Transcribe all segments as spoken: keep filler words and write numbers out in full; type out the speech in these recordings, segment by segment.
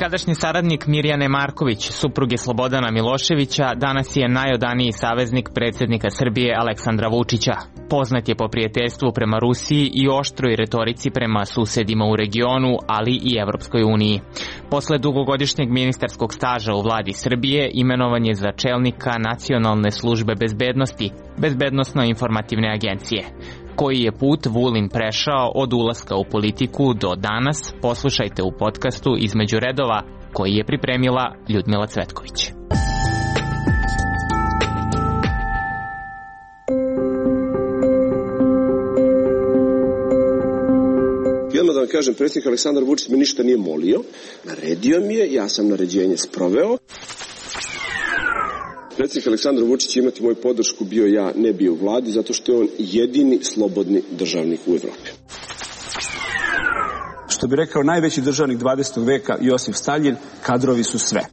Nekadašnji saradnik Mirjane Marković, supruge Slobodana Miloševića, danas je najodaniji saveznik predsjednika Srbije Aleksandra Vučića. Poznat je po prijateljstvu prema Rusiji i oštroj retorici prema susedima u regionu, ali i Evropskoj uniji. Posle dugogodišnjeg ministarskog staža u vladi Srbije, imenovan je za čelnika Nacionalne službe bezbednosti, Bezbednosno-informativne agencije. Koji je put Vulin prešao od ulaska u politiku do danas, poslušajte u podcastu Između redova, koji je pripremila Ljudmila Cvetković. I odmah da vam kažem, predsjednik Aleksandar Vučić me ništa nije molio, naredio mi je, ja sam naređenje sproveo. Predsjednik Aleksandar Vučić će imati moju podršku, bio ja, ne bio u vladi, zato što je on jedini slobodni državnik u Evropi. Što bi rekao najveći državnik dvadesetog veka Josif Staljin, kadrovi su sve.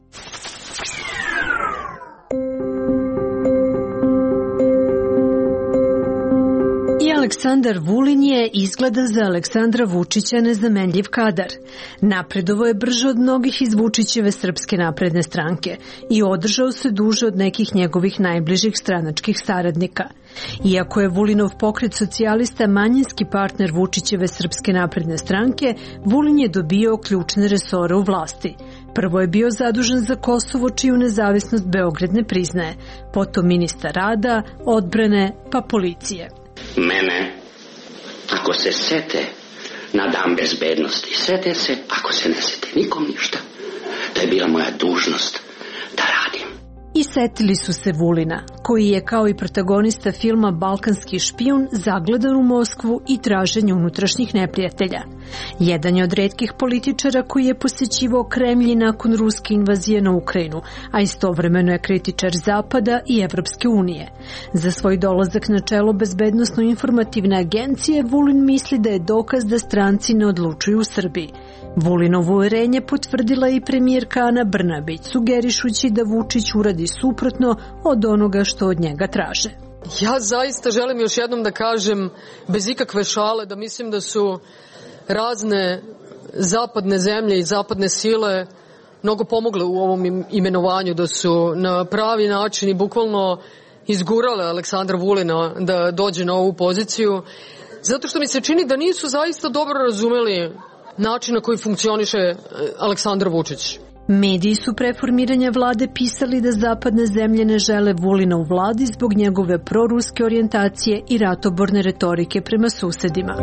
Aleksandar Vulin je izgleda za Aleksandra Vučića nezamenljiv kadar. Napredovo je brže od mnogih iz Vučićeve Srpske napredne stranke i održao se duže od nekih njegovih najbližih stranačkih saradnika. Iako je Vulinov pokret socijalista manjinski partner Vučićeve Srpske napredne stranke, Vulin je dobio ključne resore u vlasti. Prvo je bio zadužen za Kosovo, čiju nezavisnost Beograd ne priznaje, potom ministar rada, odbrane, pa policije. Mene, ako se sete na dan bezbednosti, sete se, ako se ne sete nikom ništa. To je bila moja dužnost da radim. I setili su se Vulina, koji je kao i protagonista filma Balkanski špijun zagledan u Moskvu i traženju unutrašnjih neprijatelja. Jedan je od retkih političara koji je posećivao Kremlj nakon ruske invazije na Ukrajinu, a istovremeno je kritičar Zapada i Evropske unije. Za svoj dolazak na čelo Bezbednosno-informativne agencije Vulin misli da je dokaz da stranci ne odlučuju u Srbiji. Vulinovo uverenje potvrdila i premijerka Ana Brnabić, sugerišući da Vučić uradi suprotno od onoga što od njega traže. Ja zaista želim još jednom da kažem, bez ikakve šale, da mislim da su razne zapadne zemlje i zapadne sile mnogo pomogle u ovom imenovanju, da su na pravi način i bukvalno izgurale Aleksandra Vulina da dođe na ovu poziciju, zato što mi se čini da nisu zaista dobro razumeli način na koji funkcioniše Aleksandar Vučić. Mediji su pre formiranja vlade pisali da zapadne zemlje ne žele Vulina u vladi zbog njegove proruske orijentacije i ratoborne retorike prema susedima.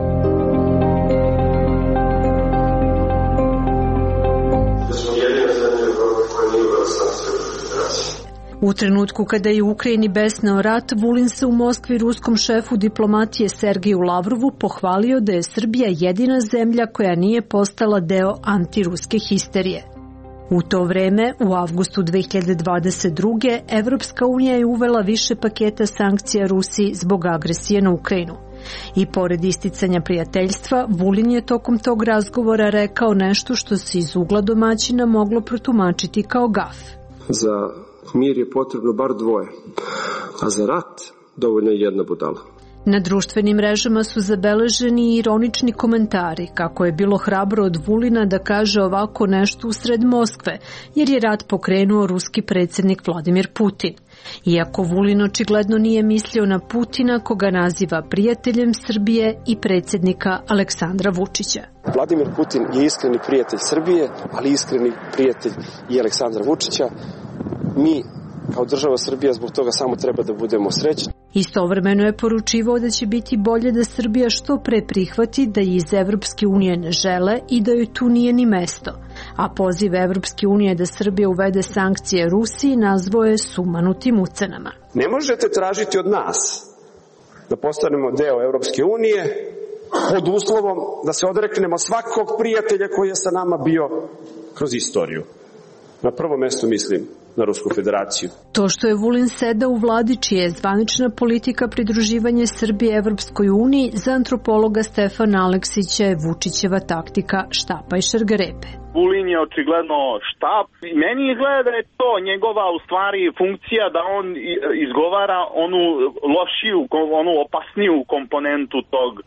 U trenutku kada je u Ukrajini besneo rat, Vulin se u Moskvi ruskom šefu diplomatije Sergeju Lavrovu pohvalio da je Srbija jedina zemlja koja nije postala deo antiruske histerije. U to vreme, u avgustu dve hiljade dvadeset druge. Evropska unija je uvela više paketa sankcija Rusiji zbog agresije na Ukrajinu. I pored isticanja prijateljstva, Vulin je tokom tog razgovora rekao nešto što se iz ugla domaćina moglo protumačiti kao gaf. Za mir je potrebno bar dvoje, a za rat dovoljno je jedna budala. Na društvenim mrežama su zabeleženi ironični komentari kako je bilo hrabro od Vulina da kaže ovako nešto usred Moskve, jer je rat pokrenuo ruski predsjednik Vladimir Putin. Iako Vulin očigledno nije mislio na Putina, koga naziva prijateljem Srbije i predsjednika Aleksandra Vučića. Vladimir Putin je iskreni prijatelj Srbije, ali iskreni prijatelj i Aleksandra Vučića. Mi, kao država Srbija, zbog toga samo treba da budemo srećni. Istovremeno je poručivao da će biti bolje da Srbija što pre prihvati da iz Evropske unije ne žele i da joj tu nije ni mesto. A poziv Evropske unije da Srbija uvede sankcije Rusiji nazvao je sumanutim ucenama. Ne možete tražiti od nas da postanemo deo Evropske unije pod uslovom da se odreknemo svakog prijatelja koji je sa nama bio kroz istoriju. Na prvo mesto mislim na Rusku federaciju. To što je Vulin sedao u vladi čija je zvanična politika pridruživanje Srbije Evropskoj uniji, za antropologa Stefana Aleksića je Vučićeva taktika štapa i šargarepe. Vulin je očigledno štap i meni izgleda da je to njegova u stvari funkcija da on izgovara onu lošiju, onu opasniju komponentu tog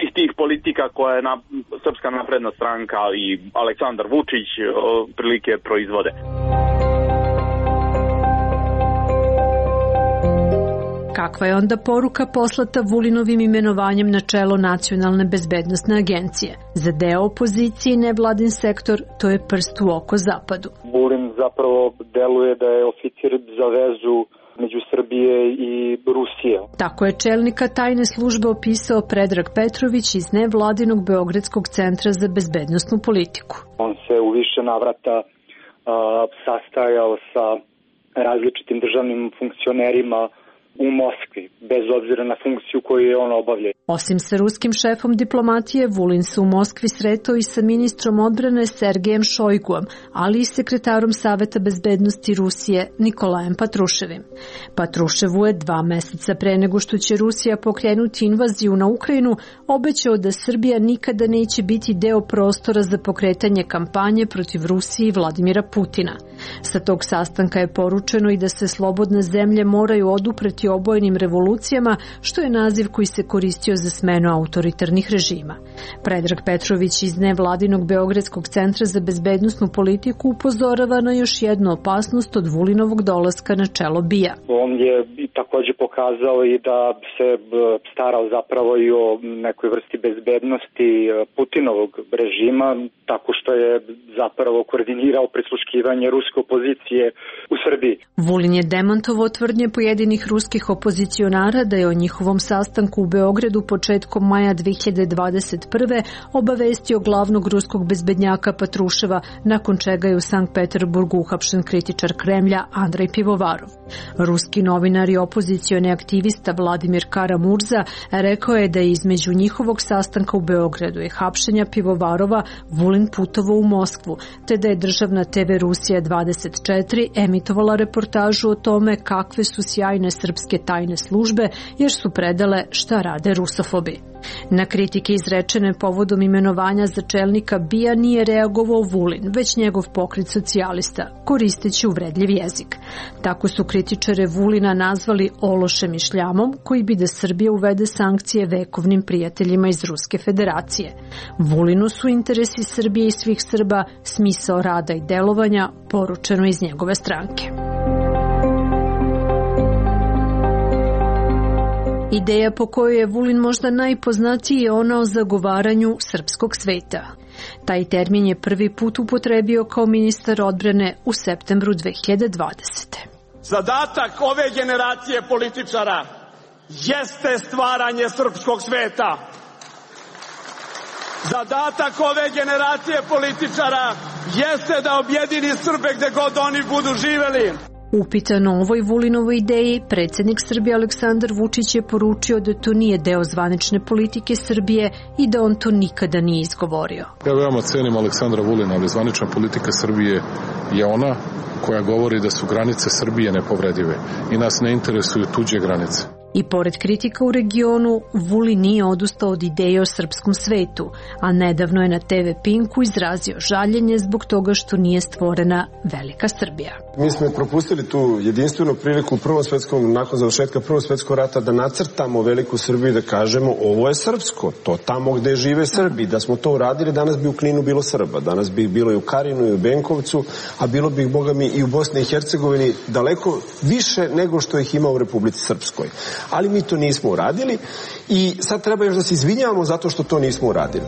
svih tih politika koje je na, Srpska napredna stranka i Aleksandar Vučić prilike proizvode. Kakva je onda poruka poslata Vulinovim imenovanjem na čelo Nacionalne bezbednosne agencije? Za deo opozicije i nevladin sektor to je prst u oko Zapadu. Vulin zapravo deluje da je oficir za vezu među Srbije i Rusije. Tako je čelnika tajne službe opisao Predrag Petrović iz nevladinog Beogradskog centra za bezbednosnu politiku. On se u više navrata a, sastajao sa različitim državnim funkcionerima u Moskvi, bez obzira na funkciju koju je on obavljao. Osim sa ruskim šefom diplomatije, Vulin se u Moskvi sretao i sa ministrom odbrane Sergejem Šojguom, ali i sekretarom Saveta bezbednosti Rusije Nikolajem Patruševim. Patruševu je dva meseca pre nego što će Rusija pokrenuti invaziju na Ukrajinu obećao da Srbija nikada neće biti deo prostora za pokretanje kampanje protiv Rusije i Vladimira Putina. Sa tog sastanka je poručeno i da se slobodne zemlje moraju odupreti obojenim revolucijama, što je naziv koji se koristio za smenu autoritarnih režima. Predrag Petrović iz nevladinog Beogradskog centra za bezbednosnu politiku upozorava na još jednu opasnost od Vulinovog dolaska na čelo B I A. On je takođe pokazao i da se starao zapravo i o nekoj vrsti bezbednosti Putinovog režima, tako što je zapravo koordinirao prisluškivanje ruske opozicije u Srbiji. Vulin je demantovao tvrdnje pojedinih ruskih opozicionara da je o njihovom sastanku u Beogradu početkom maja dve hiljade dvadeset prve obavestio glavnog ruskog bezbednjaka Patruševa, nakon čega je u Sankt Peterburgu uhapšen kritičar Kremlja Andrej Pivovarov. Ruski novinar i opozicioni aktivista Vladimir Kara-Murza rekao je da je između njihovog sastanka u Beogradu i hapšenja Pivovarova Vulin putovao u Moskvu, te da je državna te ve Rusija dvadeset četiri emitovala reportažu o tome kakve su sjajne srpske tajne službe jer su predale šta rade rusofobi. Na kritike izrečene povodom imenovanja za čelnika B I A nije reagovao Vulin, već njegov pokret socijalista, koristeći uvredljiv jezik. Tako su kritičare Vulina nazvali ološem i šljamom, koji bi da Srbija uvede sankcije vekovnim prijateljima iz Ruske federacije. Vulinu su interesi Srbije i svih Srba smisao rada i delovanja, poručeno iz njegove stranke. Ideja po kojoj je Vulin možda najpoznatiji je ona o zagovaranju srpskog sveta. Taj termin je prvi put upotrebio kao ministar odbrane u septembru dve hiljade dvadesete. Zadatak ove generacije političara jeste stvaranje srpskog sveta. Zadatak ove generacije političara jeste da objedini Srbe gde god oni budu živeli. Upitan o ovoj Vulinovoj ideji, predsjednik Srbije Aleksandar Vučić je poručio da to nije deo zvanične politike Srbije i da on to nikada nije izgovorio. Ja veoma cenim Aleksandra Vulina, ali zvanična politika Srbije je ona koja govori da su granice Srbije nepovredive i nas ne interesuju tuđe granice. I pored kritika u regionu, Vulin nije odustao od ideje o srpskom svetu, a nedavno je na te ve Pinku izrazio žaljenje zbog toga što nije stvorena velika Srbija. Mi smo propustili tu jedinstvenu priliku u prvom svetskom, nakon završetka prvog svetskog rata, da nacrtamo veliku Srbiju i da kažemo ovo je srpsko, to tamo gde žive Srbi. Da smo to uradili, danas bi u Kninu bilo Srba, danas bi bilo i u Karinu i u Benkovcu, a bilo bi ih, boga mi, i u Bosni i Hercegovini daleko više nego što ih ima u Republici Srpskoj. Ali mi to nismo uradili i sad treba još da se izvinjavamo zato što to nismo uradili.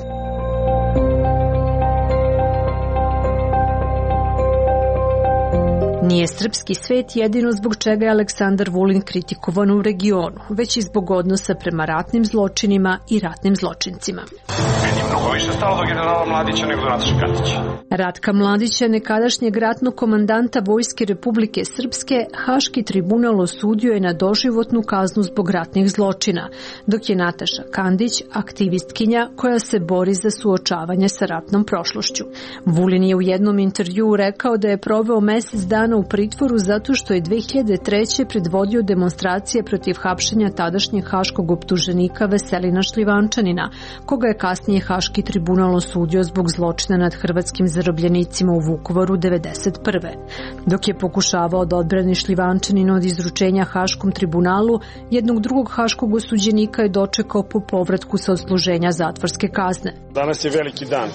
Nije srpski svet jedino zbog čega je Aleksandar Vulin kritikovan u regionu, već i zbog odnosa prema ratnim zločinima i ratnim zločincima. Meni je mnogo više stalo do generala Mladića nego do Nataše Kandića. Ratka Mladića, nekadašnjeg ratnog komandanta Vojske Republike Srpske, Haški tribunal osudio je na doživotnu kaznu zbog ratnih zločina, dok je Nataša Kandić aktivistkinja koja se bori za suočavanje sa ratnom prošlošću. Vulin je u jednom intervjuu rekao da je proveo mesec dana u pritvoru zato što je dve hiljade treće predvodio demonstracije protiv hapšenja tadašnjeg haškog optuženika Veselina Šljivančanina, koga je kasnije Haški tribunal osudio zbog zločina nad hrvatskim zarobljenicima u Vukovaru devedeset prve Dok je pokušavao da odbrani Šljivančanin od izručenja Haškom tribunalu, jednog drugog haškog osuđenika je dočekao po povratku sa odsluženja zatvorske kazne. Danas je veliki dan.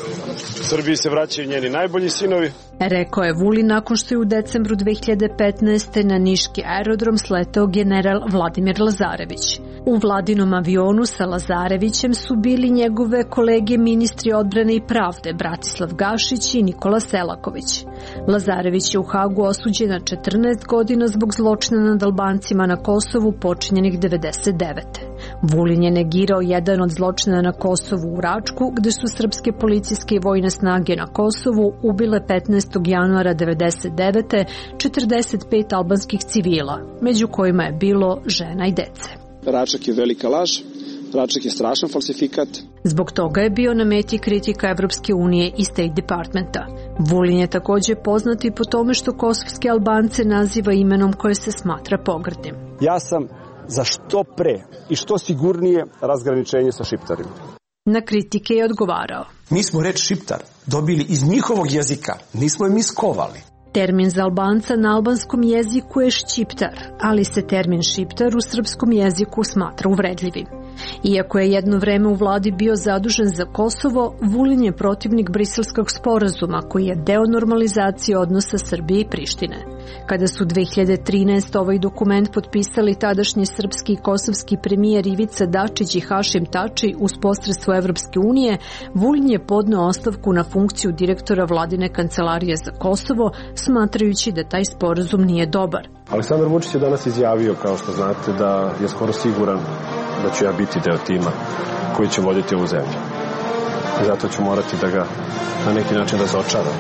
U Srbiji se vraćaju njeni najbolji sinovi. Rekao je Vulin nakon što je u decembru dve hiljade petnaeste. na niški aerodrom sletao general Vladimir Lazarević. U vladinom avionu sa Lazarevićem su bili njegove kolege ministri odbrane i pravde Bratislav Gašić i Nikola Selaković. Lazarević je u Hagu osuđen na četrnaest godina zbog zločina nad Albancima na Kosovu počinjenih devedeset devete Vulin je negirao jedan od zločina na Kosovu u Račku, gde su srpske policijske i vojne snage na Kosovu ubile petnaestog januara devedeset devete četrdeset pet albanskih civila, među kojima je bilo žena i dece. Račak je velika laž, Račak je strašan falsifikat. Zbog toga je bio na meti kritika Evropske unije i State Departmenta. Vulin je takođe poznat i po tome što kosovske Albance naziva imenom koje se smatra pogrdnim. Ja sam za što pre i što sigurnije razgraničenje sa Šiptarima. Na kritike je odgovarao. Mi smo reč Šiptar dobili iz njihovog jezika, nismo je mi skovali. Termin za Albanca na albanskom jeziku je šćiptar, ali se termin šiptar u srpskom jeziku smatra uvredljivim. Iako je jedno vreme u vladi bio zadužen za Kosovo, Vulin je protivnik Briselskog sporazuma koji je deo normalizacije odnosa Srbije i Prištine. Kada su dve hiljade trinaeste. ovaj dokument potpisali tadašnji srpski i kosovski premijer Ivica Dačić i Hašim Tači uz posredstvo Evropske unije, Vulin je podneo ostavku na funkciju direktora vladine kancelarije za Kosovo, smatrajući da taj sporazum nije dobar. Aleksandar Vučić je danas izjavio, kao što znate, da je skoro siguran da ću ja biti deo tima koji će voditi ovu zemlju. I zato ću morati da ga na neki način razočaram,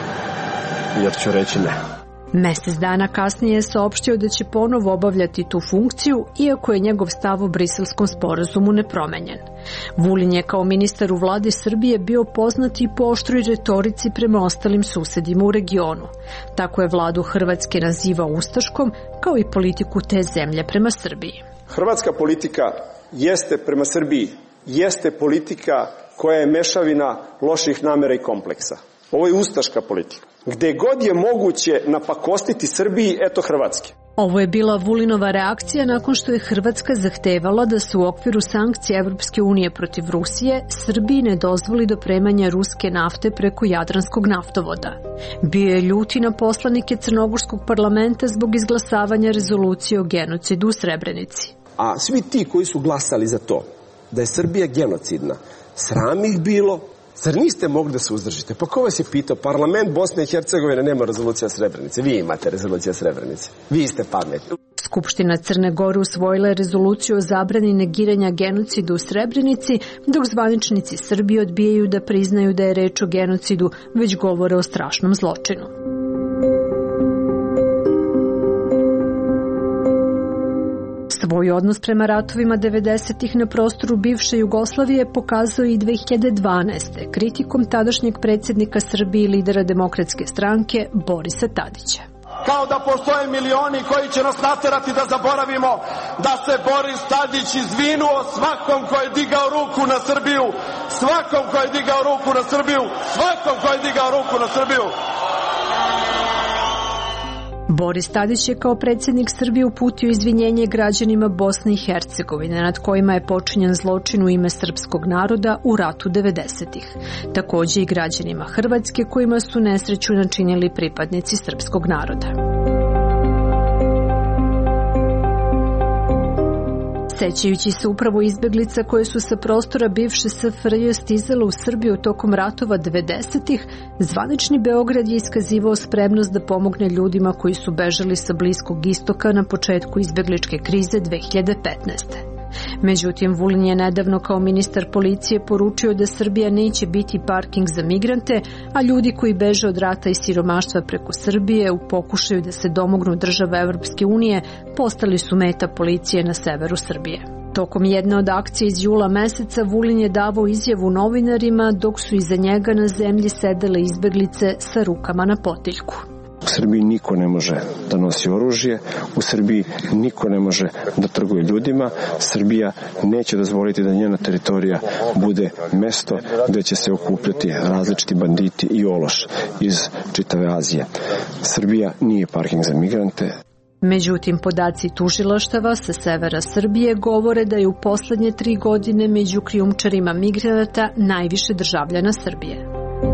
jer ću reći ne. Mesec dana kasnije je saopštio da će ponovo obavljati tu funkciju, iako je njegov stav o Briselskom sporazumu nepromenjen. Vulin je kao ministar u vladi Srbije bio poznat i po oštroj retorici prema ostalim susedima u regionu. Tako je vladu Hrvatske nazivao ustaškom, kao i politiku te zemlje prema Srbiji. Hrvatska politika jeste prema Srbiji, jeste politika koja je mešavina loših namera i kompleksa. Ovo je ustaška politika. Gde god je moguće napakostiti Srbiji, eto Hrvatske. Ovo je bila Vulinova reakcija nakon što je Hrvatska zahtevala da se u okviru sankcija Evropske unije protiv Rusije Srbiji ne dozvoli dopremanje ruske nafte preko Jadranskog naftovoda. Bio je ljuti na poslanike Crnogorskog parlamenta zbog izglasavanja rezolucije o genocidu u Srebrenici. A svi ti koji su glasali za to, da je Srbija genocidna, sram ih bilo. Zar niste mogli da se uzdržite? Pa ko vas je pitao? Parlament Bosne i Hercegovine nema rezolucija Srebrenice. Vi imate rezolucija Srebrenice. Vi ste pametni. Skupština Crne Gore usvojila je rezoluciju o zabrani negiranja genocida u Srebrenici, dok zvaničnici Srbije odbijaju da priznaju da je reč o genocidu, već govore o strašnom zločinu. Svoj odnos prema ratovima devedesetih na prostoru bivše Jugoslavije pokazao i dve hiljade dvanaeste. kritikom tadašnjeg predsjednika Srbije i lidera Demokratske stranke Borisa Tadića. Kao da postoje milioni koji će nas naterati da zaboravimo da se Boris Tadić izvinuo svakom ko je digao ruku na Srbiju, svakom ko je digao ruku na Srbiju, svakom ko je digao ruku na Srbiju. Boris Tadić je kao predsjednik Srbije uputio izvinjenje građanima Bosne i Hercegovine nad kojima je počinjen zločin u ime srpskog naroda u ratu devedesetih. Takođe i građanima Hrvatske kojima su nesreću načinili pripadnici srpskog naroda. Sećajući se upravo izbeglica koje su sa prostora bivše S F R J stizale u Srbiju tokom ratova devedesetih, zvanični Beograd je iskazivao spremnost da pomogne ljudima koji su bežali sa Bliskog istoka na početku izbegličke krize dve hiljade petnaeste. Međutim, Vulin je nedavno kao ministar policije poručio da Srbija neće biti parking za migrante, a ljudi koji beže od rata i siromaštva preko Srbije u pokušaju da se domognu država Evropske unije postali su meta policije na severu Srbije. Tokom jedne od akcija iz jula meseca Vulin je davao izjavu novinarima dok su iza njega na zemlji sedele izbeglice sa rukama na potiljku. U Srbiji niko ne može da nosi oružje, u Srbiji niko ne može da trguje ljudima, Srbija neće dozvoliti da njena teritorija bude mesto gde će se okupljati različiti banditi i ološ iz čitave Azije. Srbija nije parking za migrante. Međutim, podaci tužilaštava sa severa Srbije govore da je u poslednje tri godine među krijumčarima migranata najviše državljana Srbije.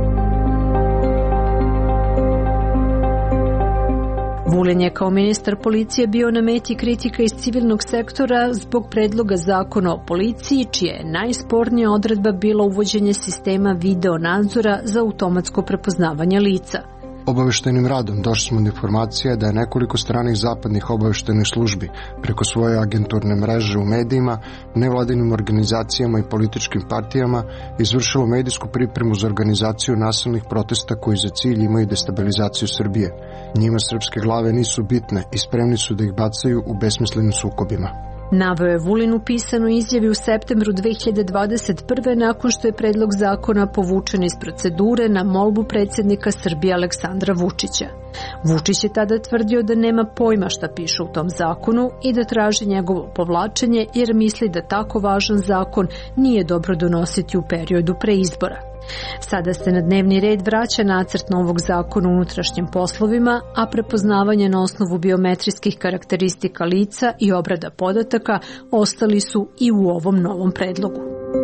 Vulin je kao ministar policije bio na meti kritika iz civilnog sektora zbog predloga zakona o policiji, čija je najspornija odredba bila uvođenje sistema video nadzora za automatsko prepoznavanje lica. Obaveštajnim radom došli smo do informacije da je nekoliko stranih zapadnih obaveštajnih službi preko svoje agenturne mreže u medijima, nevladinim organizacijama i političkim partijama izvršilo medijsku pripremu za organizaciju nasilnih protesta koji za cilj imaju destabilizaciju Srbije. Njima srpske glave nisu bitne i spremni su da ih bacaju u besmislenim sukobima. Naveo je Vulin u pisanoj izjavi u septembru dve hiljade dvadeset prve nakon što je predlog zakona povučen iz procedure na molbu predsjednika Srbije Aleksandra Vučića. Vučić je tada tvrdio da nema pojma šta piše u tom zakonu i da traži njegovo povlačenje jer misli da tako važan zakon nije dobro donositi u periodu pre izbora. Sada se na dnevni red vraća nacrt novog zakona o unutrašnjim poslovima, a prepoznavanje na osnovu biometrijskih karakteristika lica i obrada podataka ostali su i u ovom novom predlogu.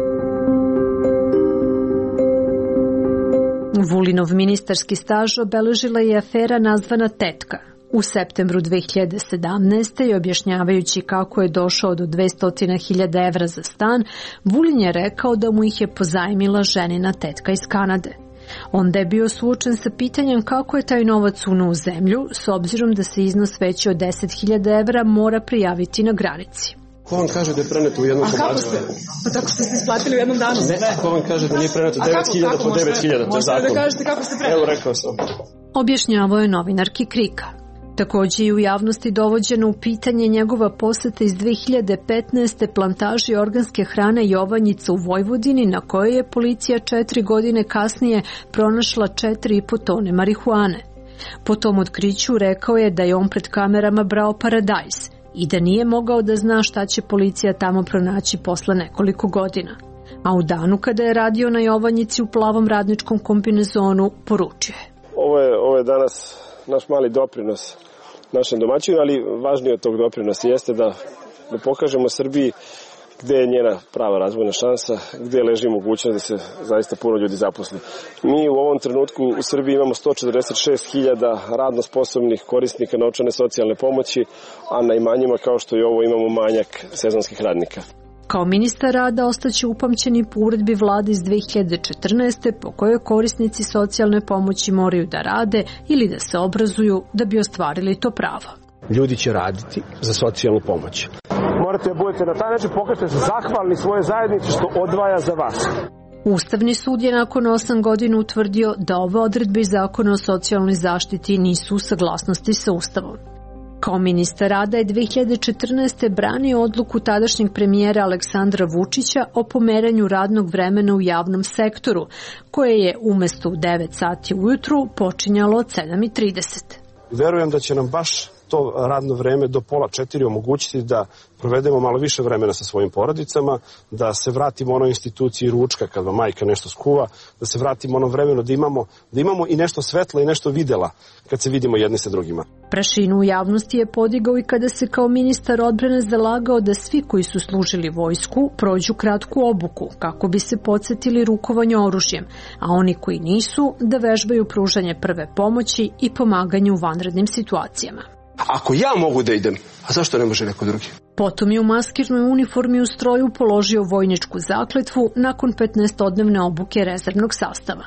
Vulinov ministarski staž obeležila je afera nazvana Tetka. U septembru dve hiljade sedamnaeste. i objašnjavajući kako je došao do dvesta hiljada evra za stan, Vulin je rekao da mu ih je pozajmila ženina tetka iz Kanade. Onda je bio suočen sa pitanjem kako je taj novac unuo u zemlju, s obzirom da se iznos veći od deset hiljada evra mora prijaviti na granici. Ko vam kaže da je preneto u jednom komadu? A kako ste? Pa tako ste se isplatili u jednom danu? Ne, ko vam kaže da nije preneto devet hiljada po devet hiljada? Možete da kažete kako ste preneli? Evo, rekao sam. Objašnjavao je novinarki Krika. Takođe i u javnosti dovođeno u pitanje njegova poseta iz dve hiljade petnaeste. plantaži organske hrane Jovanjica u Vojvodini, na kojoj je policija četiri godine kasnije pronašla četiri i po tone marihuane. Po tom otkriću rekao je da je on pred kamerama brao paradajz i da nije mogao da zna šta će policija tamo pronaći posle nekoliko godina. A u danu kada je radio na Jovanjici u plavom radničkom kombinezonu, poručio je. Ovo je, ovo je danas naš mali doprinos našem domaćinu, ali važnije od tog doprinosa jeste da, da pokažemo Srbiji gde je njena prava razvojna šansa, gde leži mogućnost da se zaista puno ljudi zaposli. Mi u ovom trenutku u Srbiji imamo sto četrdeset šest hiljada radno sposobnih korisnika novčane socijalne pomoći, a na imanjima kao što je ovo imamo manjak sezonskih radnika. Kao ministar rada ostaće upamćeni po uredbi vlade iz dve hiljade četrnaeste. po kojoj korisnici socijalne pomoći moraju da rade ili da se obrazuju da bi ostvarili to pravo. Ljudi će raditi za socijalnu pomoć. Morate da budete na taj način pokažete se zahvalni svoje zajednici što odvaja za vas. Ustavni sud je nakon osam godina utvrdio da ove odredbe iz zakona o socijalnoj zaštiti nisu u saglasnosti sa Ustavom. Kao ministar rada je dve hiljade četrnaeste. branio odluku tadašnjeg premijera Aleksandra Vučića o pomeranju radnog vremena u javnom sektoru, koje je umesto u devet sati ujutru počinjalo od sedam i trideset. Verujem da će nam baš to radno vreme do pola četiri omogućiti da provedemo malo više vremena sa svojim porodicama, da se vratimo onoj instituciji ručka kad vam majka nešto skuva, da se vratimo onom vremenu da imamo, da imamo i nešto svetla i nešto videla kad se vidimo jedni sa drugima. Prašinu u javnosti je podigao i kada se kao ministar odbrane zalagao da svi koji su služili vojsku prođu kratku obuku kako bi se podsjetili rukovanje oružjem, a oni koji nisu da vežbaju pružanje prve pomoći i pomaganje u vanrednim situacijama. Ako ja mogu da idem, a zašto ne može neko drugi? Potom je u maskirnoj uniformi u stroju položio vojničku zakletvu nakon petnaestodnevne obuke rezervnog sastava.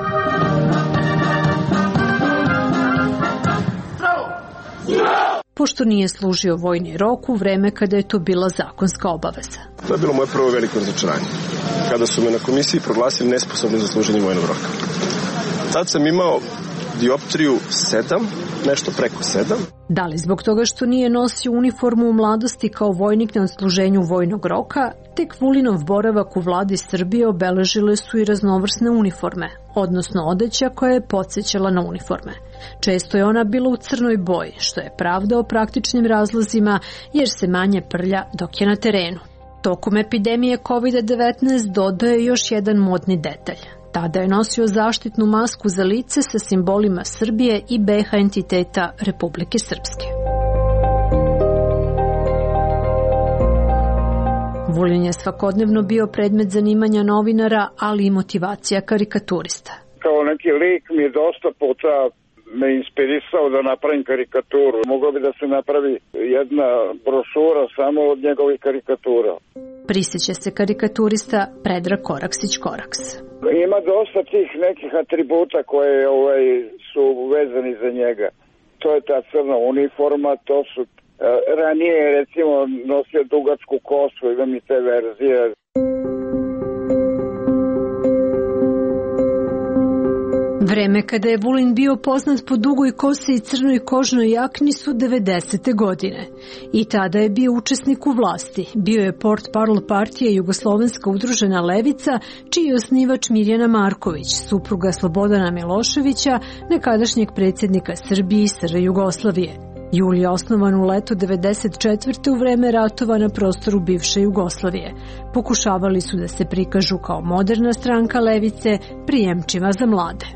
Pošto nije služio vojni rok u vreme kada je to bila zakonska obaveza. To je bilo moje prvo veliko razočaranje. Kada su me na komisiji proglasili nesposobnim za služenje vojnog roka. Tad sam imao dioptriju sedam, nešto preko sedam. Da li zbog toga što nije nosio uniformu u mladosti kao vojnik na odsluženju vojnog roka, tek Vulinov boravak u vladi Srbije obeležile su i raznovrsne uniforme, odnosno odeća koja je podsjećala na uniforme. Često je ona bila u crnoj boji, što je pravda o praktičnim razlozima jer se manje prlja dok je na terenu. Tokom epidemije kovid devetnaest dodao je još jedan modni detalj. Tada je nosio zaštitnu masku za lice sa simbolima Srbije i B iH entiteta Republike Srpske. Vulin je svakodnevno bio predmet zanimanja novinara, ali i motivacija karikaturista. Kao neki lik mi je dosta puta me inspirisao da napravim karikaturu. Moglo bi da se napravi jedna brošura samo od njegovih karikatura. Prisjeća se karikaturista Predrag Koraksić-Koraks. Ima dosta tih nekih atributa koje ovaj, su vezani za njega. To je ta crna uniforma, to su ranije recimo nosio dugačku kosu, imam i te verzije. Vreme kada je Vulin bio poznat po dugoj kosi i crnoj kožnoj jakni su devedesete godine. I tada je bio učesnik u vlasti. Bio je portparol partije Jugoslovenska udružena levica, čiji je osnivač Mirjana Marković, supruga Slobodana Miloševića, nekadašnjeg predsjednika Srbije i S R Jugoslavije. Jul je osnovan u leto devedeset četvrte u vreme ratova na prostoru bivše Jugoslavije. Pokušavali su da se prikažu kao moderna stranka levice, prijemčiva za mlade.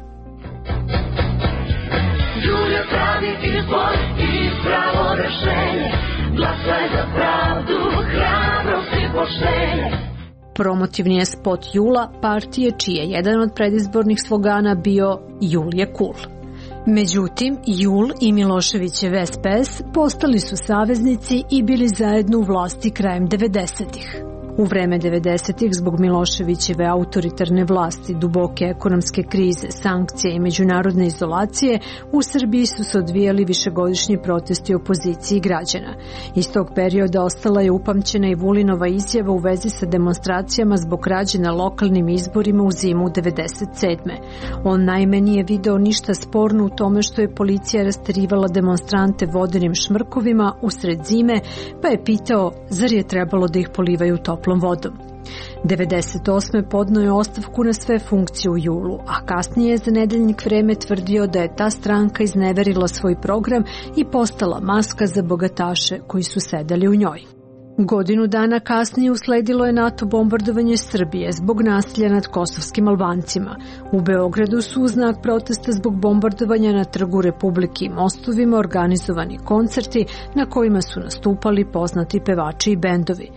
Jul je pravi izbor i pravo rešenje, glasaj za pravdu, hrabrost i poštenje. Promotivni je spot Jula partije čiji je jedan od predizbornih slogana bio Jul je cool. Međutim, Jul i Miloševićev S P S postali su saveznici i bili zajedno u vlasti krajem devedesetih. U vreme devedesetih zbog Miloševićeve autoritarne vlasti, duboke ekonomske krize, sankcije i međunarodne izolacije, u Srbiji su se odvijali višegodišnji protesti opozicije i građana. Iz tog perioda ostala je upamćena i Vulinova izjava u vezi sa demonstracijama zbog krađe na lokalnim izborima u zimu devedeset sedme. On naime nije video ništa sporno u tome što je policija rasterivala demonstrante vodenim šmrkovima usred zime, pa je pitao zar je trebalo da ih polivaju toplom vodom. devedeset osme podneo je ostavku na sve funkcije u julu, a kasnije je za nedeljnik Vreme tvrdio da je ta stranka izneverila svoj program i postala maska za bogataše koji su sedeli u njoj. Godinu dana kasnije usledilo je NATO bombardovanje Srbije zbog nasilja nad kosovskim Albancima. U Beogradu su u znak protesta zbog bombardovanja na Trgu Republike i mostovima organizovani koncerti na kojima su nastupali poznati pevači i bendovi.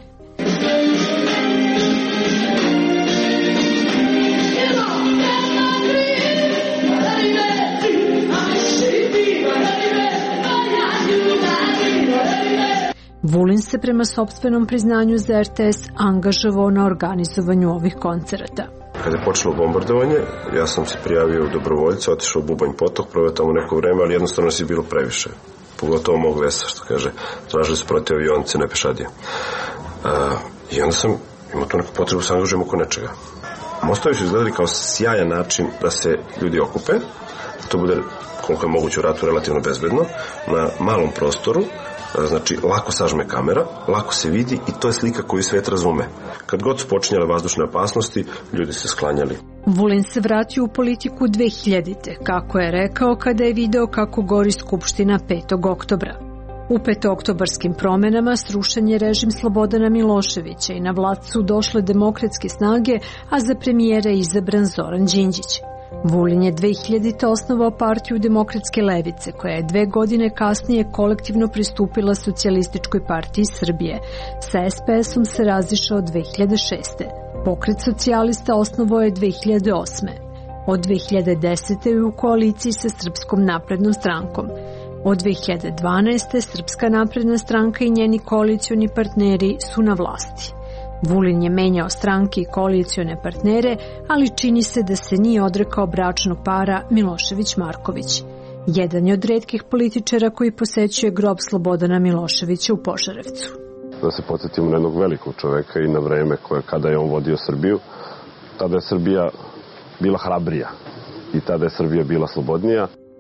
Vulin se prema sopstvenom priznanju za R T S angažovao na organizovanju ovih koncerata. Kada je počelo bombardovanje, ja sam se prijavio u dobrovoljca, otišao u Bubanj potok, proveo tamo neko vreme, ali jednostavno nas je bilo previše. Pogotovo mog vesa, što kaže, tražili su protiv avionice, ne pešadije. Uh, I onda sam imao tu neku potrebu se angažujem oko nečega. Mostovi su izgledali kao sjajan način da se ljudi okupe, da to bude koliko je moguće u ratu relativno bezbedno, na malom prostoru. Znači, lako sažme kamera, lako se vidi i to je slika koju svet razume. Kad god su počinjale vazdušne opasnosti, ljudi se sklanjali. Vulin se vratio u politiku dve hiljadite, kako je rekao kada je video kako gori Skupština petog oktobra. U petooktobarskim promenama srušen je režim Slobodana Miloševića i na vlast su došle demokratske snage, a za premijera je izabran Zoran Đinđić. Vulin je dve hiljadite osnovao partiju Demokratske levice, koja je dve godine kasnije kolektivno pristupila Socijalističkoj partiji Srbije. Sa S P S-om se razišao dve hiljade šeste. Pokret socijalista osnovao je dve hiljade osme. Od dve hiljade desete je u koaliciji sa Srpskom naprednom strankom. Od dve hiljade dvanaeste. Srpska napredna stranka i njeni koalicioni partneri su na vlasti. Vulin je menjao stranke i koalicione partnere, ali čini se da se nije odrekao bračnog para Milošević-Marković. Jedan je od retkih političara koji posećuje grob Slobodana Miloševića u Požarevcu. Da se podsjetimo na jednog velikog čoveka i na vreme koje, kada je on vodio Srbiju, tada je Srbija bila hrabrija i tada je Srbija bila slobodnija.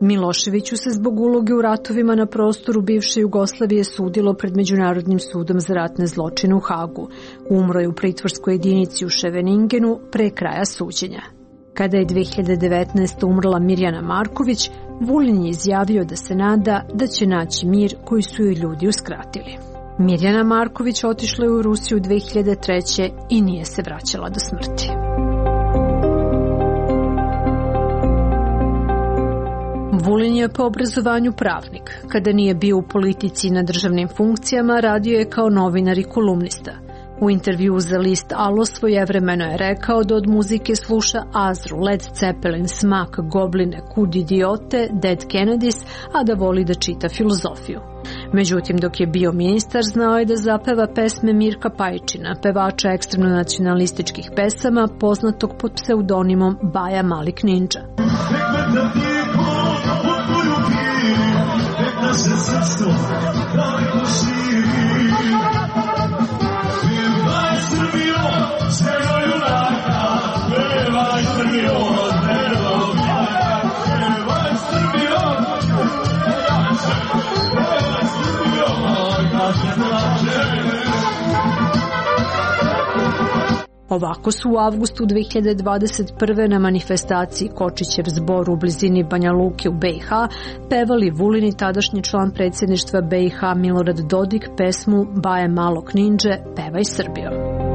Miloševiću se zbog uloge u ratovima na prostoru bivše Jugoslavije sudilo pred Međunarodnim sudom za ratne zločine u Hagu. Umro je u pritvorskoj jedinici u Ševeningenu pre kraja suđenja. Kada je dve hiljade devetnaeste. umrla Mirjana Marković, Vulin je izjavio da se nada da će naći mir koji su joj ljudi uskratili. Mirjana Marković otišla je u Rusiju dve hiljade treće. i nije se vraćala do smrti. Vulin je po obrazovanju pravnik. Kada nije bio u politici i na državnim funkcijama, radio je kao novinar i kolumnista. U intervju za list Alo svojevremeno je rekao da od muzike sluša Azru, Led Zeppelin, Smak, Gobline, Kud idiote, Dead Kennedys, a da voli da čita filozofiju. Međutim, dok je bio ministar, znao je da zapeva pesme Mirka Pajčina, pevača ekstremno nacionalističkih pesama, poznatog pod pseudonimom Baja Malik Ninja. Ovako su u avgustu dve hiljade dvadeset prve. na manifestaciji Kočićev zbor u blizini Banja Luke u B i H pevali Vulin i tadašnji član predsjedništva B i H Milorad Dodik pesmu Baje malog ninđe, pevaj Srbijo.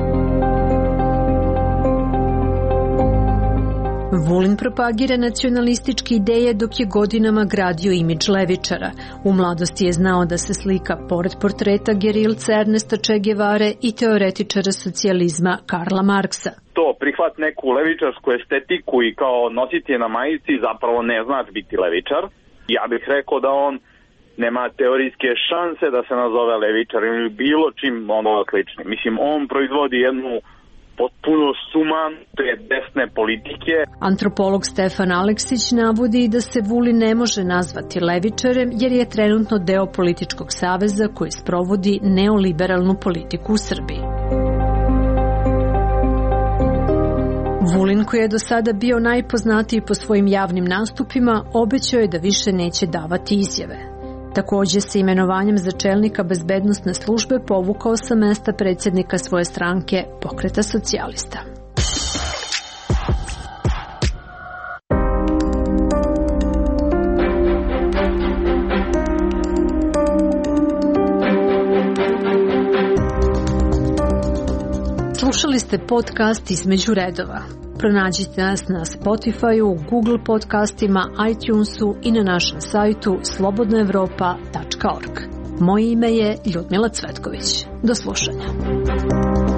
Vulin propagira nacionalističke ideje dok je godinama gradio imidž levičara. U mladosti je znao da se slika pored portreta gerilca Ernesta Che Guevare i teoretičara socijalizma Karla Marksa. To prihvat neku levičarsku estetiku i kao nositi je na majici zapravo ne znači biti levičar. Ja bih rekao da on nema teorijske šanse da se nazove levičar ili bilo čim ono slični. Mislim, on proizvodi jednu potpuno suman te desne politike. Antropolog Stefan Aleksić navodi da se Vulin ne može nazvati levičarem jer je trenutno deo političkog saveza koji sprovodi neoliberalnu politiku u Srbiji. Vulin, koji je do sada bio najpoznatiji po svojim javnim nastupima, obećao je da više neće davati izjave. Takođe se imenovanjem za čelnika bezbednosne službe povukao sa mesta predsjednika svoje stranke Pokreta socijalista. Slušali ste podcast Između redova. Pronađite nas na Spotify-u, Google podcastima, iTunesu i na našem sajtu slobodna evropa tačka org. Moje ime je Ljudmila Cvetković. Do slušanja.